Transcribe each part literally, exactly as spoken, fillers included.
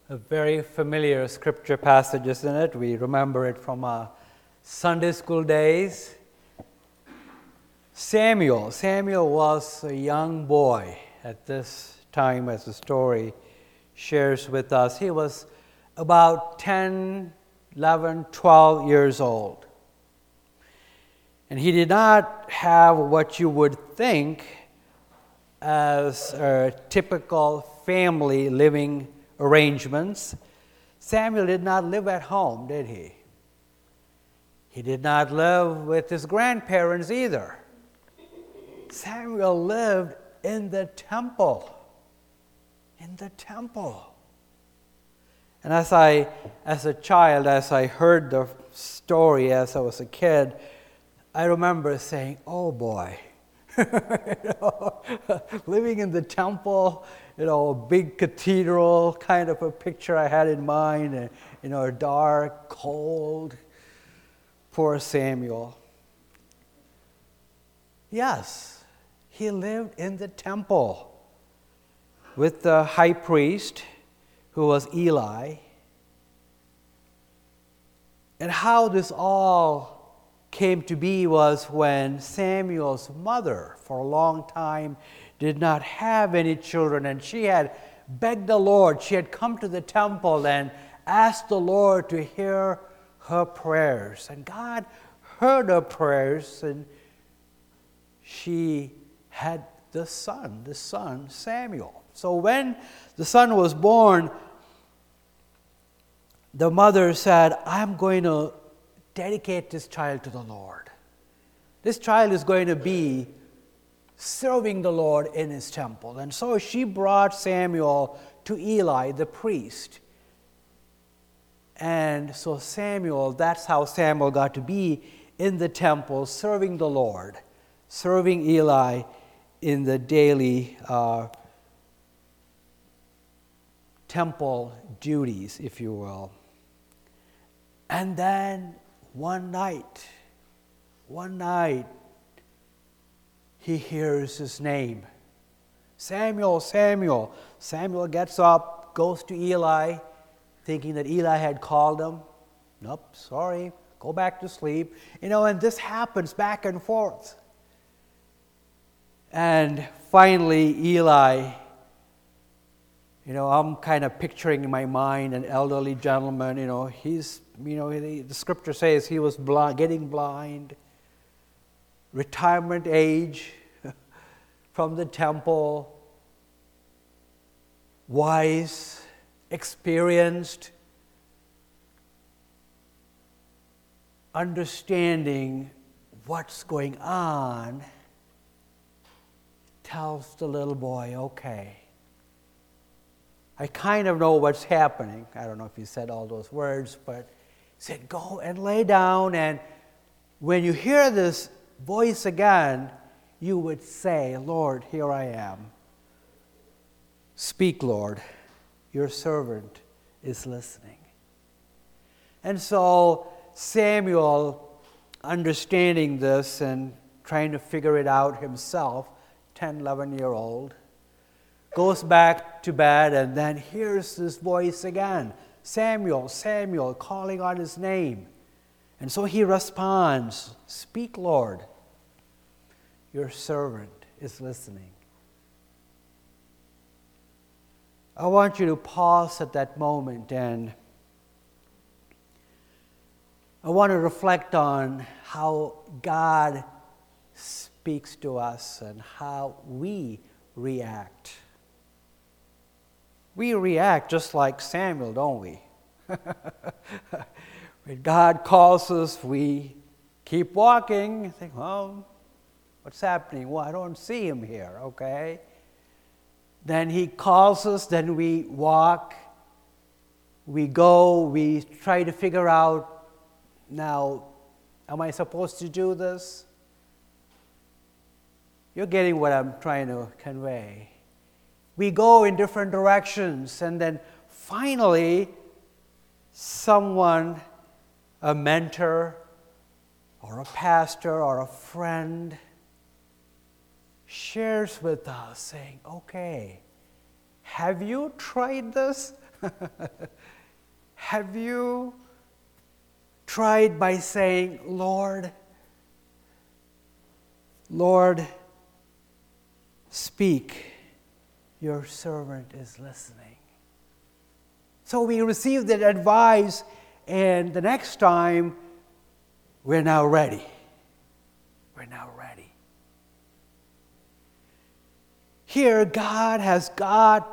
A very familiar scripture passage, isn't it? We remember it from our Sunday school days. Samuel. Samuel was a young boy at this time, as the story shares with us. He was about ten, eleven, twelve years old. And he did not have what you would think as a typical family living arrangements. Samuel did not live at home, did he? He did not live with his grandparents either. Samuel lived in the temple. In the temple. And as I, as a child, as I heard the story as I was a kid, I remember saying, oh boy, you know, living in the temple, you know, a big cathedral, kind of a picture I had in mind, and, you know, dark, cold, poor Samuel. Yes, he lived in the temple with the high priest, who was Eli. And how this all came to be was when Samuel's mother, for a long time, did not have any children, and she had begged the Lord. She had come to the temple and asked the Lord to hear her prayers. And God heard her prayers, and she had the son, the son Samuel. So when the son was born, the mother said, I'm going to dedicate this child to the Lord. This child is going to be serving the Lord in his temple. And so she brought Samuel to Eli, the priest. And so Samuel, that's how Samuel got to be in the temple, serving the Lord, serving Eli in the daily uh, temple duties, if you will. And then one night, one night, he hears his name. Samuel, Samuel. Samuel gets up, goes to Eli, thinking that Eli had called him. Nope, sorry, go back to sleep. You know, and this happens back and forth. And finally, Eli, you know, I'm kind of picturing in my mind an elderly gentleman, you know, he's, you know, the, the scripture says he was blind, getting blind, retirement age from the temple, wise, experienced, understanding what's going on, tells the little boy, okay, I kind of know what's happening. I don't know if he said all those words, but he said, go and lay down, and when you hear this voice again, you would say, Lord, here I am. Speak, Lord, your servant is listening. And so Samuel, understanding this and trying to figure it out himself, ten, eleven-year-old, goes back to bed and then hears this voice again, Samuel, Samuel, calling on his name. And so he responds, speak, Lord, your servant is listening. I want you to pause at that moment, and I want to reflect on how God speaks to us and how we react. We react just like Samuel, don't we? When God calls us, we keep walking and think, well, what's happening? Well, I don't see him here, okay? Then he calls us, then we walk, we go, we try to figure out, now, am I supposed to do this? You're getting what I'm trying to convey. We go in different directions, and then finally, someone, a mentor, or a pastor, or a friend, shares with us, saying, okay, have you tried this? Have you tried by saying, Lord, Lord, speak, your servant is listening. So we received that advice, and the next time, we're now ready. We're now ready. Here, God has got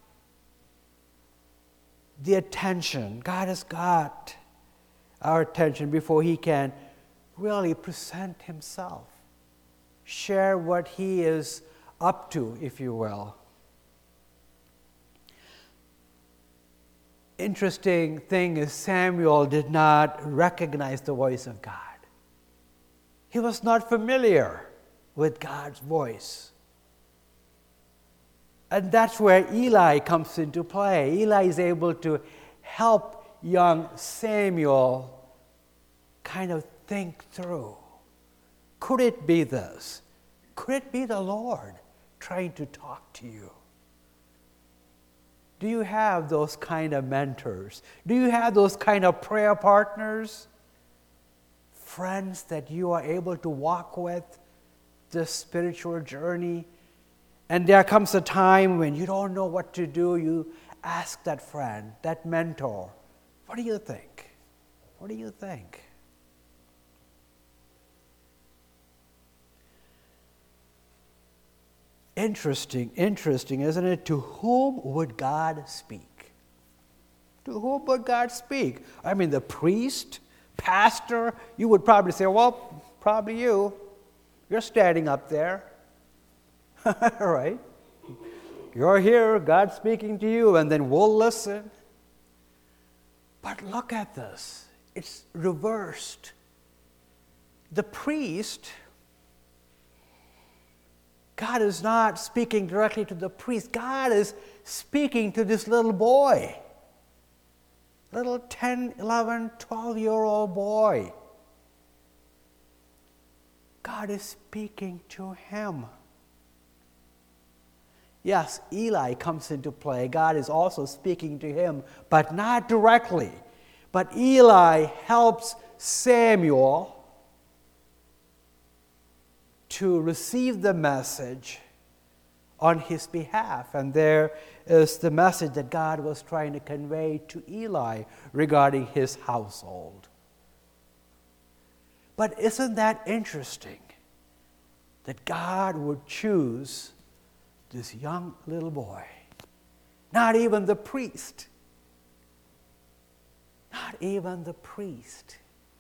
the attention. God has got our attention before He can really present Himself, share what He is up to, if you will. Interesting thing is Samuel did not recognize the voice of God. He was not familiar with God's voice. And that's where Eli comes into play. Eli is able to help young Samuel kind of think through. Could it be this? Could it be the Lord trying to talk to you? Do you have those kind of mentors? Do you have those kind of prayer partners? Friends that you are able to walk with this spiritual journey? And there comes a time when you don't know what to do. You ask that friend, that mentor, what do you think? What do you think? Interesting, interesting, isn't it? To whom would God speak? To whom would God speak? I mean, the priest, pastor, you would probably say, well, probably you. You're standing up there. Right? You're here, God's speaking to you, and then we'll listen. But look at this. It's reversed. The priest, God is not speaking directly to the priest. God is speaking to this little boy. Little ten, eleven, twelve-year-old boy. God is speaking to him. Yes, Eli comes into play. God is also speaking to him, but not directly. But Eli helps Samuel to receive the message on his behalf. And there is the message that God was trying to convey to Eli regarding his household. But isn't that interesting that God would choose this young little boy, not even the priest, not even the priest.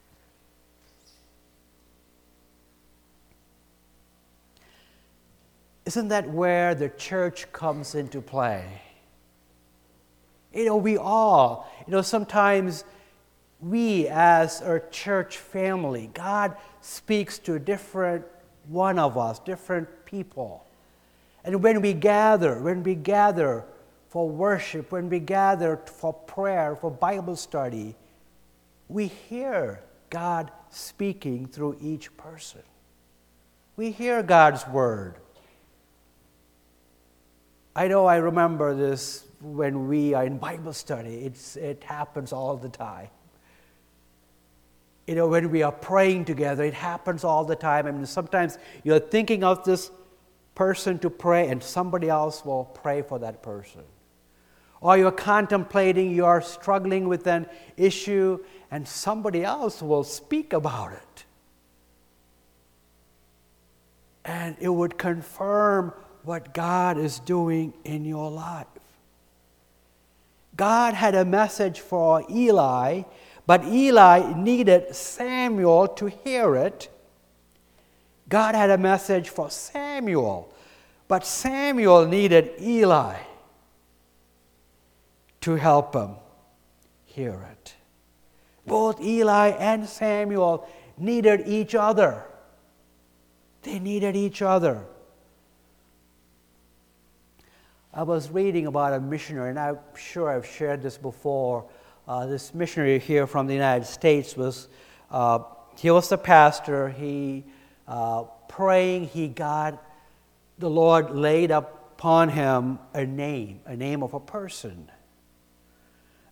Isn't that where the church comes into play? You know, we all, you know, sometimes we as a church family, God speaks to different one of us, different people. And when we gather, when we gather for worship, when we gather for prayer, for Bible study, we hear God speaking through each person. We hear God's word. I know I remember this when we are in Bible study. It's, it happens all the time. You know, when we are praying together, it happens all the time. I mean, sometimes you're thinking of this person to pray, and somebody else will pray for that person. Or you're contemplating, you're struggling with an issue, and somebody else will speak about it. And it would confirm what God is doing in your life. God had a message for Eli, but Eli needed Samuel to hear it. God had a message for Samuel, but Samuel needed Eli to help him hear it. Both Eli and Samuel needed each other. They needed each other. I was reading about a missionary, and I'm sure I've shared this before. Uh, this missionary here from the United States was, uh, he was the pastor. He Uh, praying, he got, the Lord laid upon him a name, a name of a person.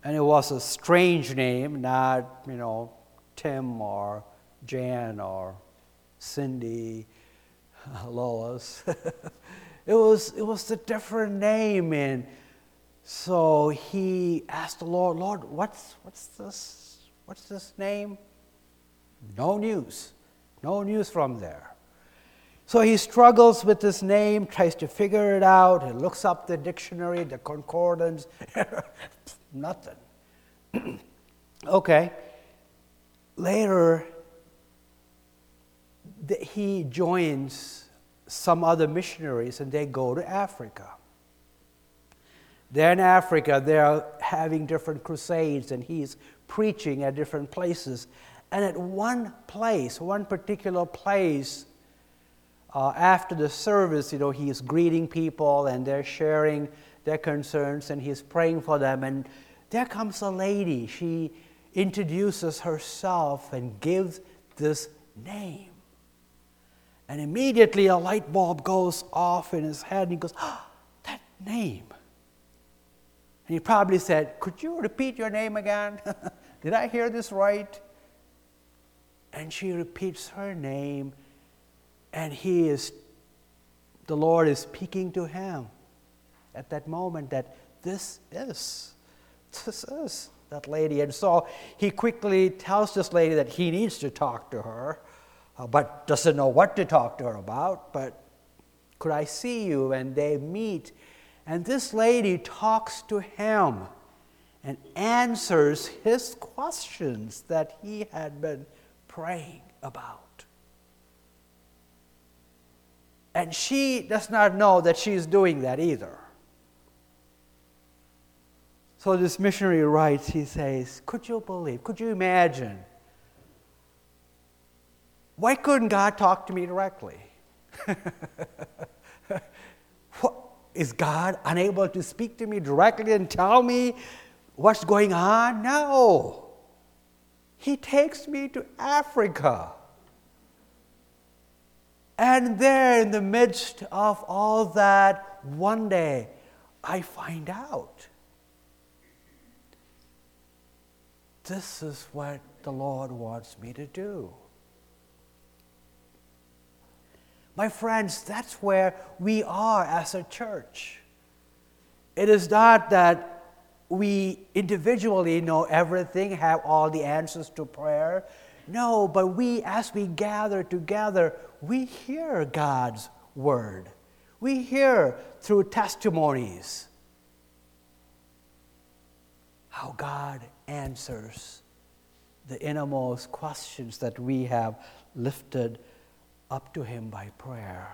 And it was a strange name, not, you know, Tim or Jan or Cindy, Lois. it was it was a different name, and so he asked the Lord, Lord, what's what's this? What's this name? No news, no news from there. So he struggles with this name, tries to figure it out. He looks up the dictionary, the concordance, nothing. Okay. Later, the, he joins some other missionaries and they go to Africa. They're in Africa, they're having different crusades and he's preaching at different places. And at one place, one particular place, Uh, after the service, you know, he's greeting people and they're sharing their concerns and he's praying for them. And there comes a lady. She introduces herself and gives this name. And immediately a light bulb goes off in his head and he goes, oh, that name. And he probably said, could you repeat your name again? Did I hear this right? And she repeats her name. And he is, the Lord is speaking to him at that moment that this is, this is that lady. And so he quickly tells this lady that he needs to talk to her, uh, but doesn't know what to talk to her about. But could I see you? And they meet. And this lady talks to him and answers his questions that he had been praying about. And she does not know that she's doing that either. So this missionary writes, he says, could you believe, could you imagine? Why couldn't God talk to me directly? What, is God unable to speak to me directly and tell me what's going on? No. He takes me to Africa. And there in the midst of all that, one day I find out. This is what the Lord wants me to do. My friends, that's where we are as a church. It is not that we individually know everything, have all the answers to prayer. No, but we, as we gather together, we hear God's word. We hear through testimonies how God answers the innermost questions that we have lifted up to Him by prayer.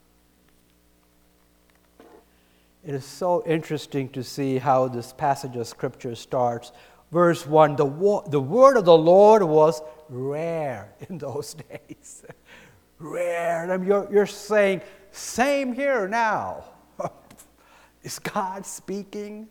It is so interesting to see how this passage of Scripture starts. Verse one, the, wo- the word of the Lord was rare in those days. Rare. I mean, you're, you're saying, same here now. Is God speaking?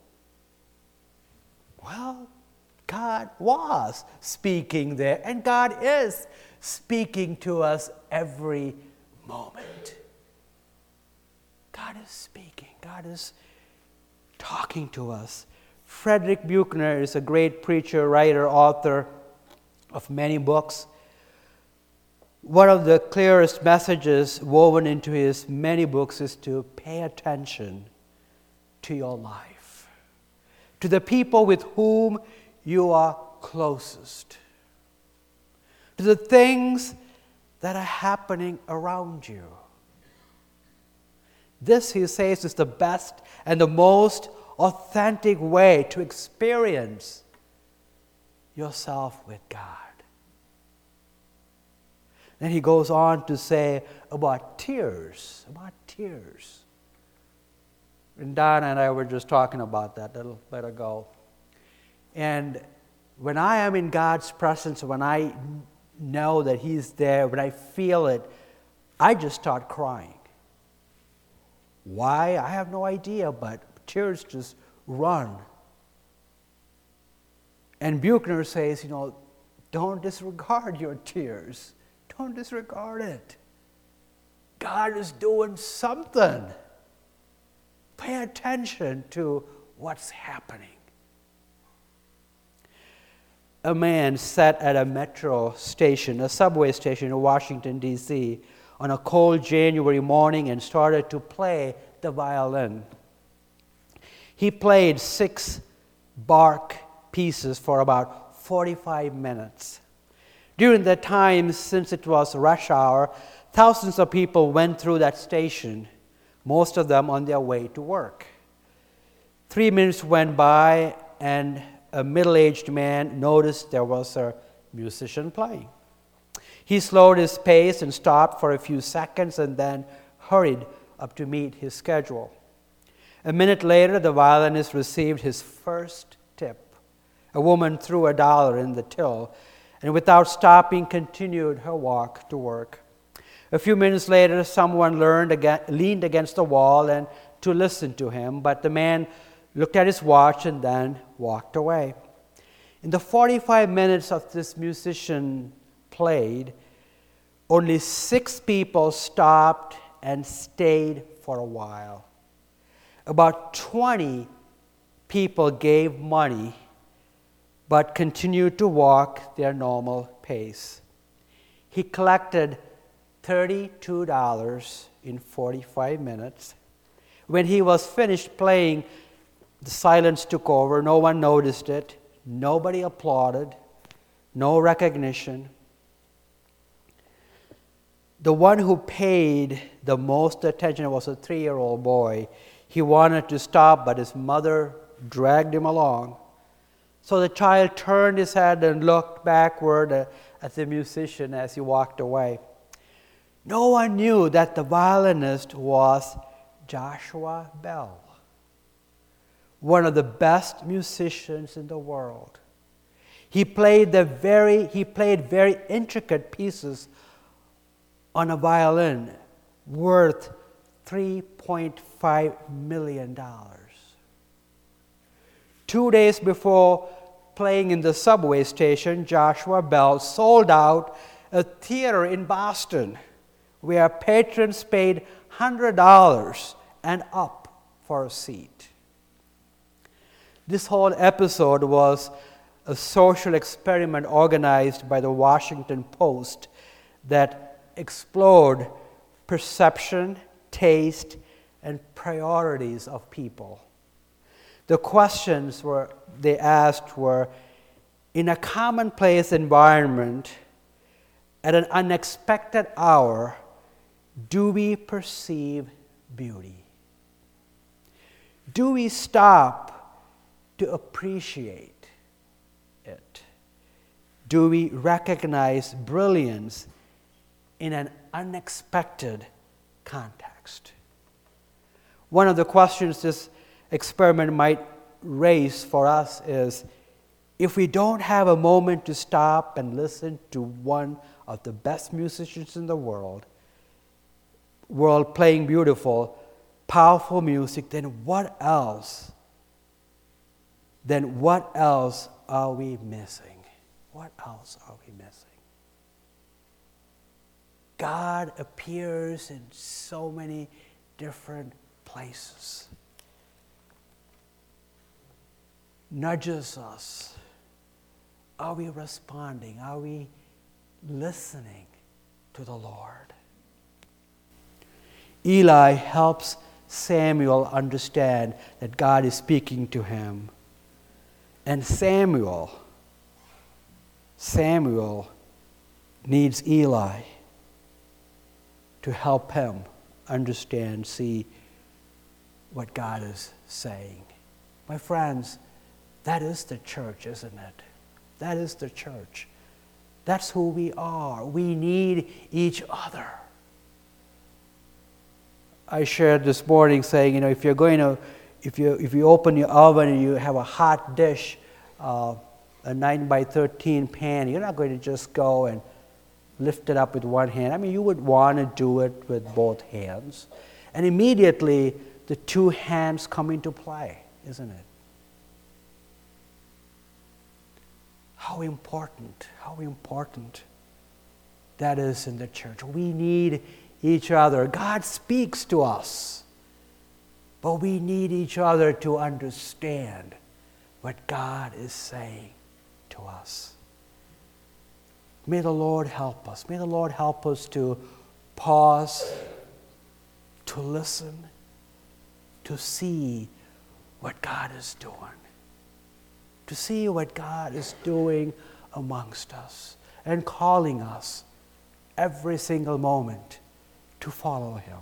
Well, God was speaking there, and God is speaking to us every moment. God is speaking. God is talking to us. Frederick Buechner is a great preacher, writer, author of many books. One of the clearest messages woven into his many books is to pay attention to your life, to the people with whom you are closest, to the things that are happening around you. This, he says, is the best and the most authentic way to experience yourself with God. Then he goes on to say about tears, about tears. And Donna and I were just talking about that a little bit ago. And when I am in God's presence, when I know that He's there, when I feel it, I just start crying. Why? I have no idea, but tears just run. And Buechner says, you know, don't disregard your tears. Don't disregard it. God is doing something. Pay attention to what's happening. a man sat at a metro station, a subway station in Washington, D C, on a cold January morning and started to play the violin. He played six Bach pieces for about forty-five minutes. During that time, since it was rush hour, thousands of people went through that station, most of them on their way to work. Three minutes went by, and a middle-aged man noticed there was a musician playing. He slowed his pace and stopped for a few seconds and then hurried up to meet his schedule. A minute later, the violinist received his first tip. A woman threw a dollar in the till and without stopping continued her walk to work. A few minutes later, someone learned again, leaned against the wall and to listen to him, but the man looked at his watch and then walked away. In the forty-five minutes of this musician played, only six people stopped and stayed for a while. About twenty people gave money but continued to walk their normal pace. He collected thirty-two dollars in forty-five minutes. When he was finished playing, the silence took over. No one noticed it. Nobody applauded. No recognition. The one who paid the most attention was a three-year-old boy. He wanted to stop, but his mother dragged him along. So the child turned his head and looked backward at the musician as he walked away. No one knew that the violinist was Joshua Bell, one of the best musicians in the world. He played the very he played very intricate pieces on a violin worth three point five million dollars. Two days before playing in the subway station, Joshua Bell sold out a theater in Boston where patrons paid one hundred dollars and up for a seat. This whole episode was a social experiment organized by the Washington Post that explored perception, taste, and priorities of people. The questions were they asked were, in a commonplace environment, at an unexpected hour, do we perceive beauty? Do we stop to appreciate it? Do we recognize brilliance in an unexpected context? One of the questions this experiment might raise for us is, if we don't have a moment to stop and listen to one of the best musicians in the world, world playing beautiful, powerful music, then what else? Then what else are we missing? What else are we missing? God appears in so many different places, nudges us. Are we responding? Are we listening to the Lord? Eli helps Samuel understand that God is speaking to him. And Samuel, Samuel needs Eli to help him understand, see what God is saying. My friends, that is the church, isn't it? That is the church. That's who we are. We need each other. I shared this morning saying, you know, if you're going to, if you if you open your oven and you have a hot dish, uh, a nine by thirteen pan, you're not going to just go and lift it up with one hand. I mean, you would want to do it with both hands. And immediately, the two hands come into play, isn't it? How important, how important that is in the church. We need each other. God speaks to us, but we need each other to understand what God is saying to us. May the Lord help us. May the Lord help us to pause, to listen, to see what God is doing, to see what God is doing amongst us and calling us every single moment to follow Him,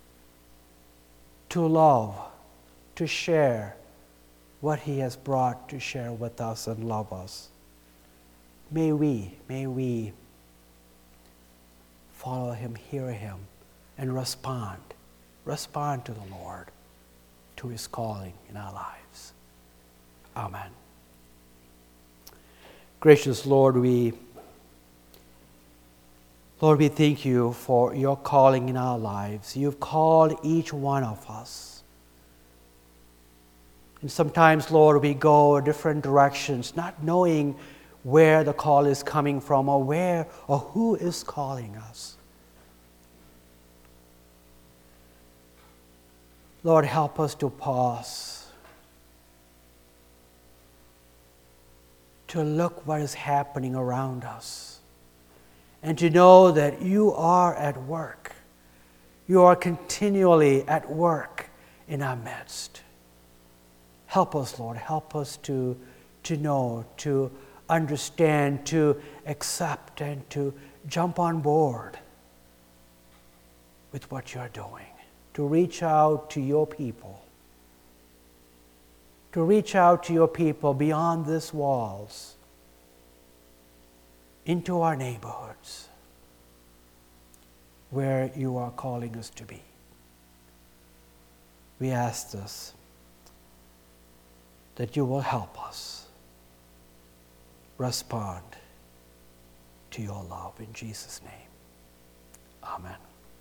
to love, to share what He has brought to share with us and love us. May we, may we follow Him, hear Him, and respond, respond to the Lord, to His calling in our lives. Amen. Gracious Lord, we, Lord, we thank You for Your calling in our lives. You've called each one of us. And sometimes, Lord, we go different directions, not knowing where the call is coming from or where or who is calling us. Lord, help us to pause, to look what is happening around us, and to know that You are at work. You are continually at work in our midst. Help us, Lord, help us to, to know, to understand, to accept, and to jump on board with what You're doing, to reach out to Your people, to reach out to Your people beyond these walls, into our neighborhoods, where You are calling us to be. We ask this, that You will help us respond to Your love. In Jesus' name, amen.